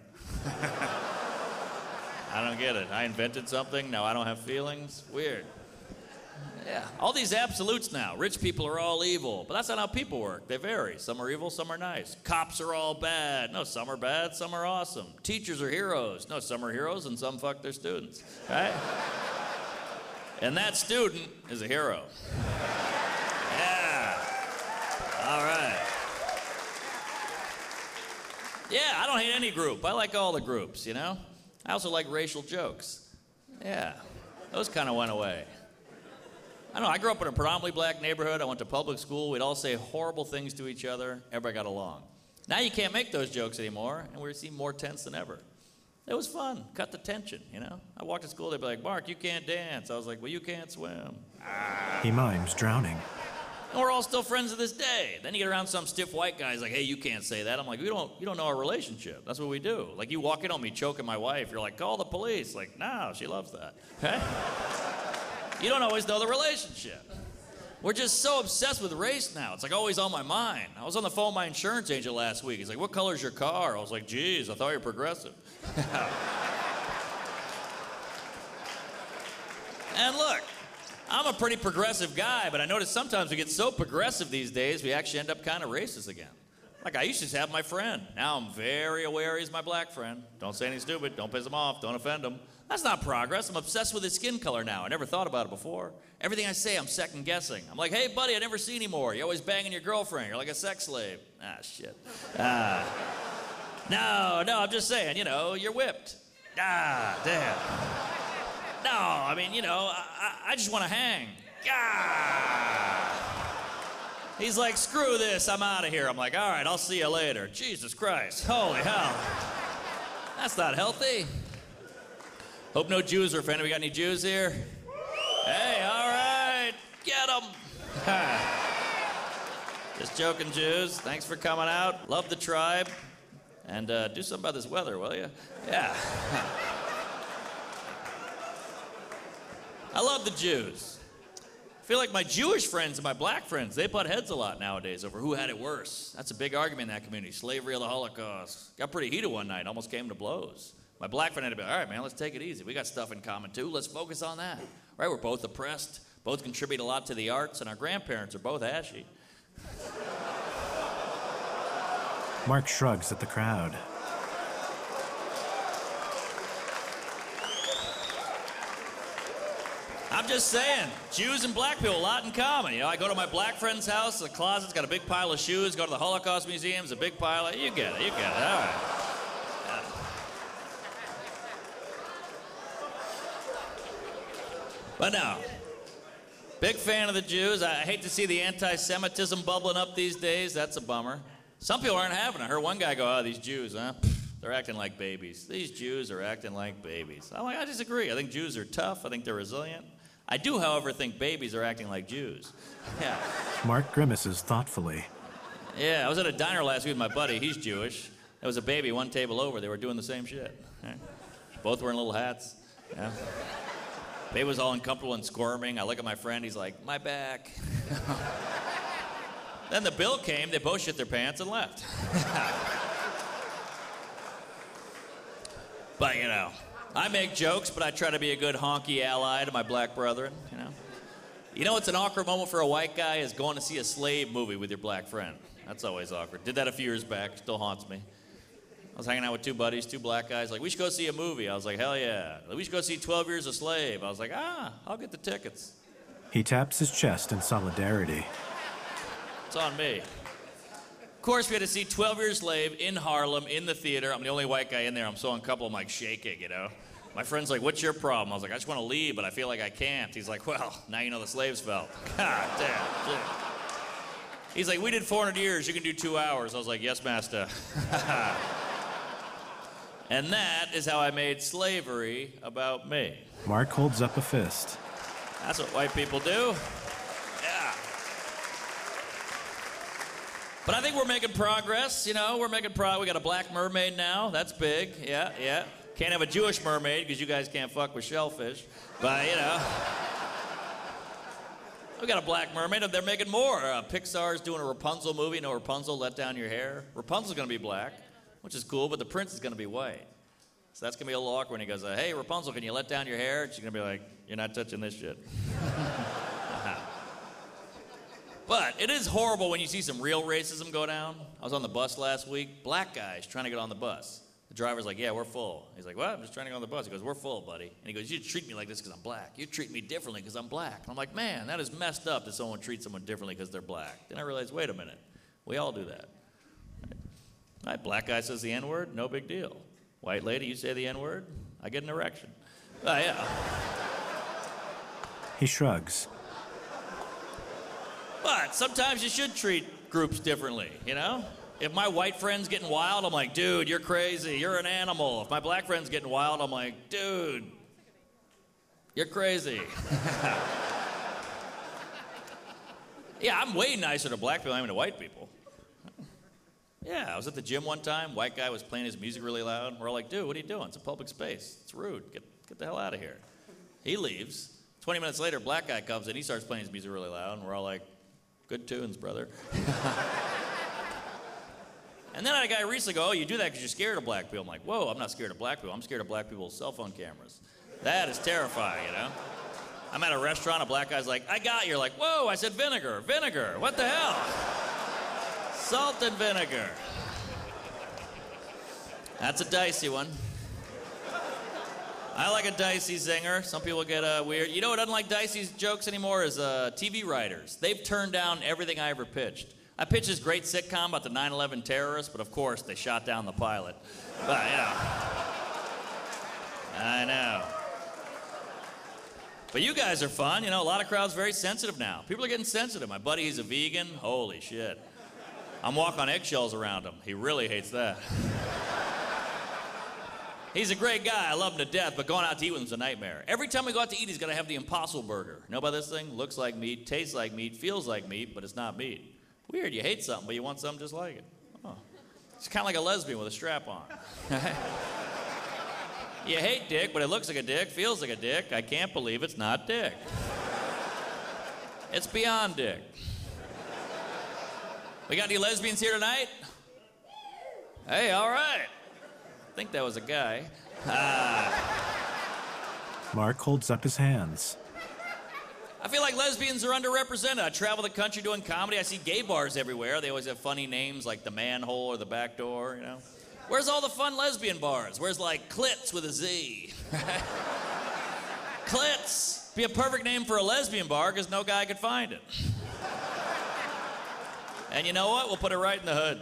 I don't get it. I invented something, now I don't have feelings. Weird. Yeah, all these absolutes now. Rich people are all evil, but that's not how people work. They vary. Some are evil, some are nice. Cops are all bad. No, some are bad, some are awesome. Teachers are heroes. No, some are heroes and some fuck their students, right? And that student is a hero. Yeah. All right. Yeah, I don't hate any group. I like all the groups, you know? I also like racial jokes. Yeah, those kind of went away. I don't know, I grew up in a predominantly black neighborhood. I went to public school. We'd all say horrible things to each other. Everybody got along. Now you can't make those jokes anymore, and we seem more tense than ever. It was fun. Cut the tension, you know? I walked to school, they'd be like, Mark, you can't dance. I was like, well, you can't swim. He mimes drowning. And we're all still friends to this day. Then you get around some stiff white guy, he's like, hey, you can't say that. I'm like, you don't know our relationship. That's what we do. Like, you walk in on me choking my wife, you're like, call the police. Like, no, she loves that. Okay? You don't always know the relationship. We're just so obsessed with race now. It's like always on my mind. I was on the phone with my insurance agent last week. He's like, what color's your car? I was like, geez, I thought you were progressive. And look, I'm a pretty progressive guy, but I notice sometimes we get so progressive these days, we actually end up kind of racist again. Like, I used to just have my friend. Now I'm very aware he's my black friend. Don't say anything stupid. Don't piss him off. Don't offend him. That's not progress. I'm obsessed with his skin color now. I never thought about it before. Everything I say, I'm second guessing. I'm like, hey, buddy, I never see you more. You're always banging your girlfriend. You're like a sex slave. Ah, shit. No, I'm just saying, you know, you're whipped. Ah, damn. No, I mean, you know, I just want to hang. Ah. He's like, screw this, I'm out of here. I'm like, all right, I'll see you later. Jesus Christ, holy hell. That's not healthy. Hope no Jews are offended. We got any Jews here? Hey, all right, get them. Just joking, Jews. Thanks for coming out. Love the tribe. And do something about this weather, will you? Yeah. I love the Jews. I feel like my Jewish friends and my black friends, they butt heads a lot nowadays over who had it worse. That's a big argument in that community. Slavery or the Holocaust. Got pretty heated one night, almost came to blows. My black friend had to be, all right, man, let's take it easy. We got stuff in common, too. Let's focus on that. Right, we're both oppressed, both contribute a lot to the arts, and our grandparents are both ashy. Mark shrugs at the crowd. I'm just saying, Jews and black people, a lot in common. You know, I go to my black friend's house, the closet's got a big pile of shoes. Go to the Holocaust Museum's a big pile of, you get it, all right. Yeah. But no, big fan of the Jews. I hate to see the anti-Semitism bubbling up these days. That's a bummer. Some people aren't having it. I heard one guy go, oh, these Jews, huh? They're acting like babies. These Jews are acting like babies. I'm like, I disagree. I think Jews are tough. I think they're resilient. I do, however, think babies are acting like Jews. Yeah. Mark grimaces thoughtfully. Yeah, I was at a diner last week with my buddy. He's Jewish. There was a baby one table over. They were doing the same shit. Yeah. Both wearing little hats. Yeah. Baby was all uncomfortable and squirming. I look at my friend. He's like, my back. Then the bill came. They both shit their pants and left. But, you know, I make jokes, but I try to be a good honky ally to my black brethren, you know. You know what's an awkward moment for a white guy is going to see a slave movie with your black friend. That's always awkward. Did that a few years back. Still haunts me. I was hanging out with two buddies, two black guys, like, we should go see a movie. I was like, hell yeah. We should go see 12 Years a Slave. I was like, I'll get the tickets. He taps his chest in solidarity. It's on me. Of course, we had to see 12 Years a Slave in Harlem, in the theater. I'm the only white guy in there. I'm so uncomfortable, I'm like shaking, you know. My friend's like, what's your problem? I was like, I just want to leave, but I feel like I can't. He's like, well, now you know the slaves felt. God damn. Shit. He's like, we did 400 years, you can do 2 hours. I was like, yes, master. And that is how I made slavery about me. Mark holds up a fist. That's what white people do. Yeah. But I think we're making progress, you know. We're making progress. We got a black mermaid now. That's big. Yeah, yeah. Can't have a Jewish mermaid because you guys can't fuck with shellfish. But, you know. We got a black mermaid. They're making more. Pixar's doing a Rapunzel movie. You know, Rapunzel, Let Down Your Hair. Rapunzel's going to be black, which is cool, but the prince is going to be white. So that's going to be a little awkward when he goes, hey, Rapunzel, can you let down your hair? And she's going to be like, you're not touching this shit. But it is horrible when you see some real racism go down. I was on the bus last week. Black guys trying to get on the bus. The driver's like, yeah, we're full. He's like, what? I'm just trying to get on the bus. He goes, we're full, buddy. And he goes, you treat me like this because I'm black. You treat me differently because I'm black. And I'm like, man, that is messed up that someone treats someone differently because they're black. Then I realized, wait a minute. We all do that. Right, black guy says the N-word, no big deal. White lady, you say the N-word, I get an erection. Yeah. He shrugs. But sometimes you should treat groups differently, you know? If my white friend's getting wild, I'm like, dude, you're crazy, you're an animal. If my black friend's getting wild, I'm like, dude, you're crazy. Yeah, I'm way nicer to black people than I am to white people. Yeah, I was at the gym one time. White guy was playing his music really loud. We're all like, dude, what are you doing? It's a public space. It's rude. Get the hell out of here. He leaves. 20 minutes later, black guy comes in. He starts playing his music really loud. And we're all like, good tunes, brother. And then I had a guy recently go, oh, you do that because you're scared of black people. I'm like, whoa, I'm not scared of black people. I'm scared of black people's cell phone cameras. That is terrifying, you know? I'm at a restaurant. A black guy's like, I got you. You're like, whoa, I said vinegar. Vinegar. What the hell? Salt and vinegar. That's a dicey one. I like a dicey zinger. Some people get weird. You know what doesn't like dicey jokes anymore is TV writers. They've turned down everything I ever pitched. I pitched this great sitcom about the 9/11 terrorists, but of course they shot down the pilot. But, you know. I know. But you guys are fun. You know, a lot of crowds very sensitive now. People are getting sensitive. My buddy, he's a vegan. Holy shit. I'm walking on eggshells around him. He really hates that. He's a great guy. I love him to death, but going out to eat with him is a nightmare. Every time we go out to eat, he's got to have the Impossible Burger. Know about this thing? Looks like meat, tastes like meat, feels like meat, but it's not meat. Weird. You hate something, but you want something just like it. Oh. It's kind of like a lesbian with a strap on. You hate dick, but it looks like a dick, feels like a dick. I can't believe it's not dick. It's beyond dick. We got any lesbians here tonight? Hey, all right. I think that was a guy. Mark holds up his hands. I feel like lesbians are underrepresented. I travel the country doing comedy. I see gay bars everywhere. They always have funny names like the Manhole or the Back Door, you know. Where's all the fun lesbian bars? Where's like Clits with a Z? Clits. Be a perfect name for a lesbian bar because no guy could find it. And you know what? We'll put it right in the hood.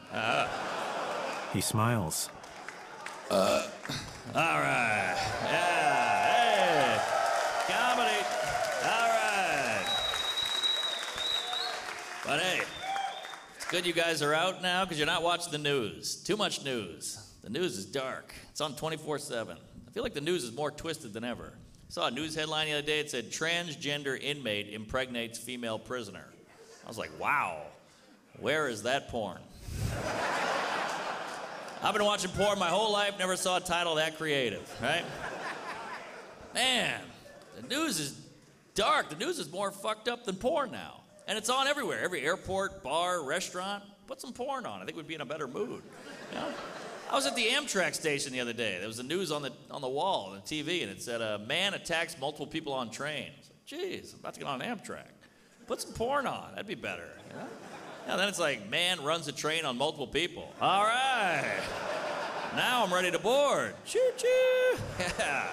He smiles. All right. Yeah. Hey. Comedy. All right. But hey, it's good you guys are out now because you're not watching the news. Too much news. The news is dark. It's on 24/7. I feel like the news is more twisted than ever. I saw a news headline the other day. It said, transgender inmate impregnates female prisoner. I was like, wow, where is that porn? I've been watching porn my whole life, never saw a title that creative, right? Man, the news is dark. The news is more fucked up than porn now. And it's on everywhere. Every airport, bar, restaurant. Put some porn on. I think we'd be in a better mood. You know? I was at the Amtrak station the other day. There was the news on the wall, on the TV, and it said, a man attacks multiple people on train. I was like, geez, I'm about to get on Amtrak. Put some porn on. That'd be better. You know? Yeah, then it's like, man runs a train on multiple people. All right. Now I'm ready to board. Choo-choo. Yeah.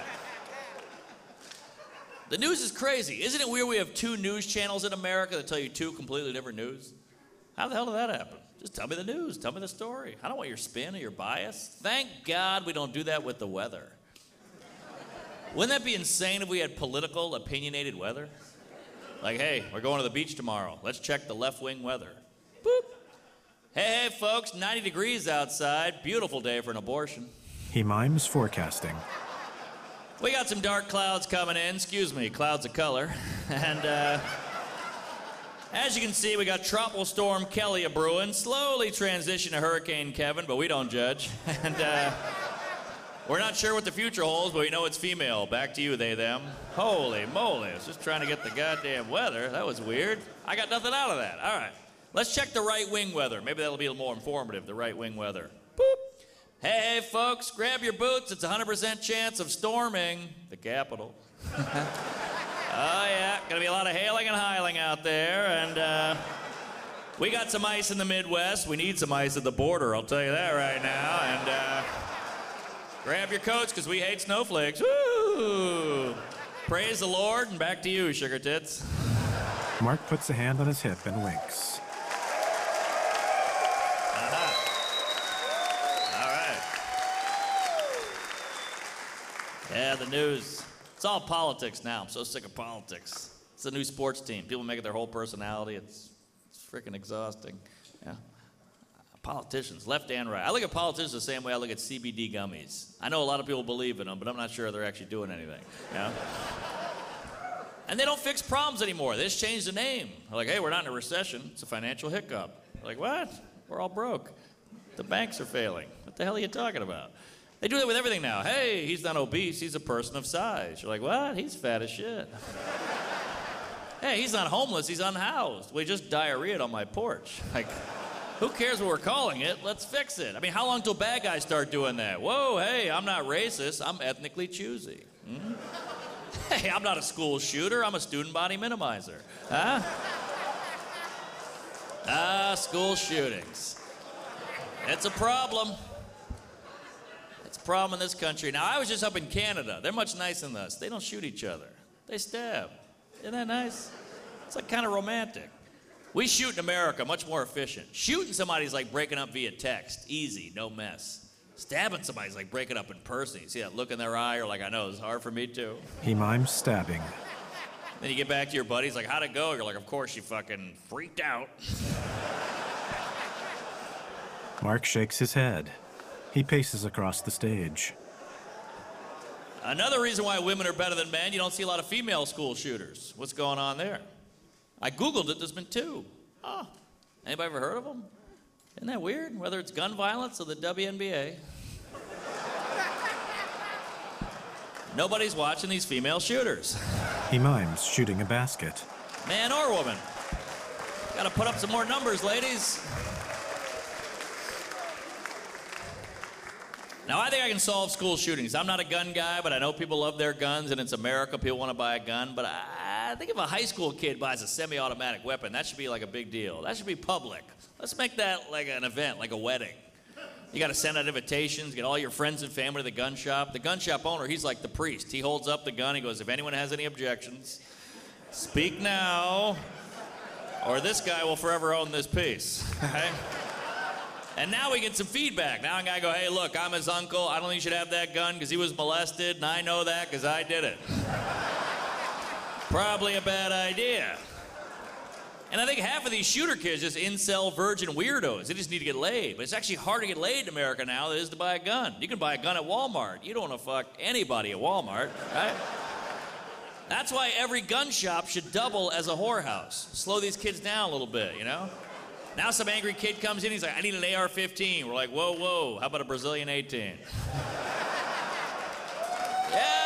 The news is crazy. Isn't it weird we have two news channels in America that tell you two completely different news? How the hell did that happen? Just tell me the news. Tell me the story. I don't want your spin or your bias. Thank God we don't do that with the weather. Wouldn't that be insane if we had political, opinionated weather? Like, hey, we're going to the beach tomorrow. Let's check the left-wing weather. Boop. Hey, folks, 90 degrees outside. Beautiful day for an abortion. He mimes forecasting. We got some dark clouds coming in. Excuse me, clouds of color. And, as you can see, we got Tropical Storm Kelly a-brewing, slowly transition to Hurricane Kevin, but we don't judge. And, we're not sure what the future holds, but we know it's female. Back to you, they, them. Holy moly, I was just trying to get the goddamn weather. That was weird. I got nothing out of that. All right, let's check the right-wing weather. Maybe that'll be a little more informative, the right-wing weather. Boop. Hey, folks, grab your boots. It's a 100% chance of storming the Capitol. Oh, yeah, gonna be a lot of hailing and hiling out there, and we got some ice in the Midwest. We need some ice at the border, I'll tell you that right now, and grab your coats, because we hate snowflakes. Woo! Praise the Lord, and back to you, sugar tits. Mark puts a hand on his hip and winks. All right. Yeah, the news. It's all politics now. I'm so sick of politics. It's a new sports team. People make it their whole personality. It's freaking exhausting. Yeah. Politicians, left and right. I look at politicians the same way I look at CBD gummies. I know a lot of people believe in them, but I'm not sure they're actually doing anything. You know? And they don't fix problems anymore. They just change the name. They're like, hey, we're not in a recession. It's a financial hiccup. Like, what? We're all broke. The banks are failing. What the hell are you talking about? They do that with everything now. Hey, he's not obese. He's a person of size. You're like, what? He's fat as shit. Hey, he's not homeless. He's unhoused. We just diarrheaed on my porch. Like, who cares what we're calling it? Let's fix it. I mean, how long till bad guys start doing that? Whoa, hey, I'm not racist. I'm ethnically choosy. Hmm? Hey, I'm not a school shooter. I'm a student body minimizer. Huh? School shootings. It's a problem. It's a problem in this country. Now, I was just up in Canada. They're much nicer than us. They don't shoot each other. They stab. Isn't that nice? It's like kind of romantic. We shoot in America, much more efficient. Shooting somebody's like breaking up via text. Easy, no mess. Stabbing somebody's like breaking up in person. You see that look in their eye, you're like, I know, it's hard for me too. He mimes stabbing. Then you get back to your buddies, like, how'd it go? You're like, of course, you fucking freaked out. Mark shakes his head. He paces across the stage. Another reason why women are better than men, you don't see a lot of female school shooters. What's going on there? I Googled it, there's been 2. Oh, anybody ever heard of them? Isn't that weird? Whether it's gun violence or the WNBA. Nobody's watching these female shooters. He mimes shooting a basket. Man or woman. Gotta put up some more numbers, ladies. Now, I think I can solve school shootings. I'm not a gun guy, but I know people love their guns, and it's America. People want to buy a gun, but I I think if a high school kid buys a semi-automatic weapon, that should be like a big deal. That should be public. Let's make that like an event, like a wedding. You got to send out invitations, get all your friends and family to the gun shop. The gun shop owner, he's like the priest. He holds up the gun. He goes, if anyone has any objections, speak now, or this guy will forever own this piece. Okay? And now we get some feedback. Now a guy go, hey, look, I'm his uncle. I don't think you should have that gun because he was molested, and I know that because I did it. Probably a bad idea. And I think half of these shooter kids just incel virgin weirdos. They just need to get laid. But it's actually harder to get laid in America now than it is to buy a gun. You can buy a gun at Walmart. You don't want to fuck anybody at Walmart, right? That's why every gun shop should double as a whorehouse. Slow these kids down a little bit, you know? Now some angry kid comes in, he's like, I need an AR-15. We're like, whoa, whoa, how about a Brazilian 18? Yeah!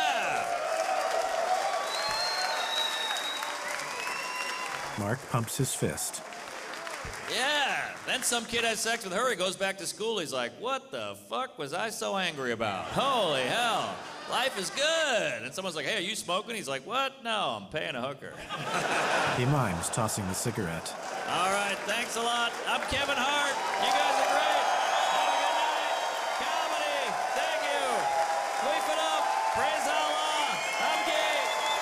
Mark pumps his fist. Yeah, then some kid has sex with her, he goes back to school, he's like, what the fuck was I so angry about? Holy hell, life is good. And someone's like, hey, are you smoking? He's like, what? No, I'm paying a hooker. He mimes tossing the cigarette. All right, thanks a lot. I'm Kevin Hart. You guys are great. Have a good night. Comedy, thank you. Sweep it up. Praise Allah. I'm gay.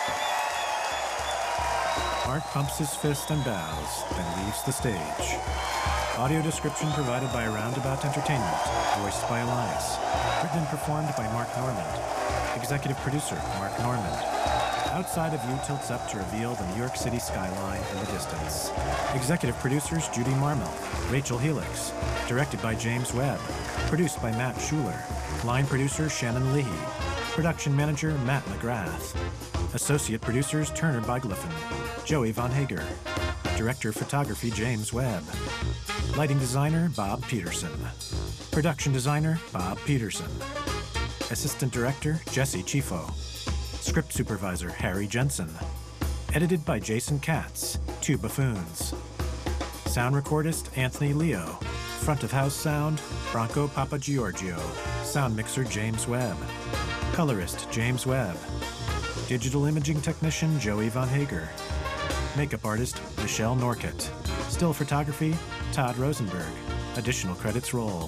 Mark pumps his fist and bows, then leaves the stage. Audio description provided by Roundabout Entertainment, voiced by Elias. Written and performed by Mark Normand. Executive producer, Mark Normand. Outside of you tilts up to reveal the New York City skyline in the distance. Executive producers Judy Marmel, Rachel Helix. Directed by James Webb. Produced by Matt Schuler. Line producer Shannon Leahy. Production manager Matt McGrath. Associate producers Turner Byglyphin. Joey Von Hager. Director of photography James Webb. Lighting designer Bob Peterson. Production designer Bob Peterson. Assistant director Jesse Chifo. Script supervisor Harry Jensen. Edited by Jason Katz, 2 Buffoons. Sound recordist Anthony Leo. Front of house sound Bronco Papagiorgio. Sound mixer James Webb. Colorist James Webb. Digital imaging technician Joey Von Hager. Makeup artist Michelle Norcutt. Still photography Todd Rosenberg. Additional credits roll.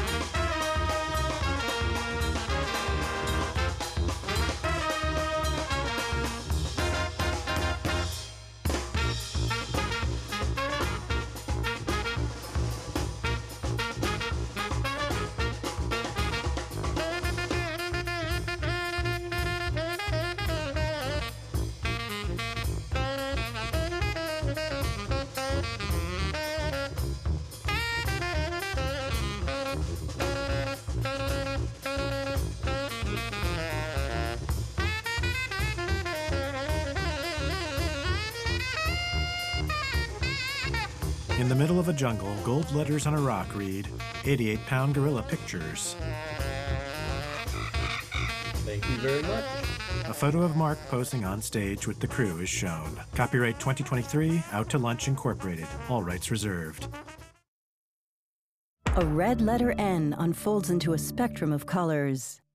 In the middle of a jungle, gold letters on a rock read, 88-pound gorilla pictures. Thank you very much. A photo of Mark posing on stage with the crew is shown. Copyright 2023, Out to Lunch Incorporated. All rights reserved. A red letter N unfolds into a spectrum of colors.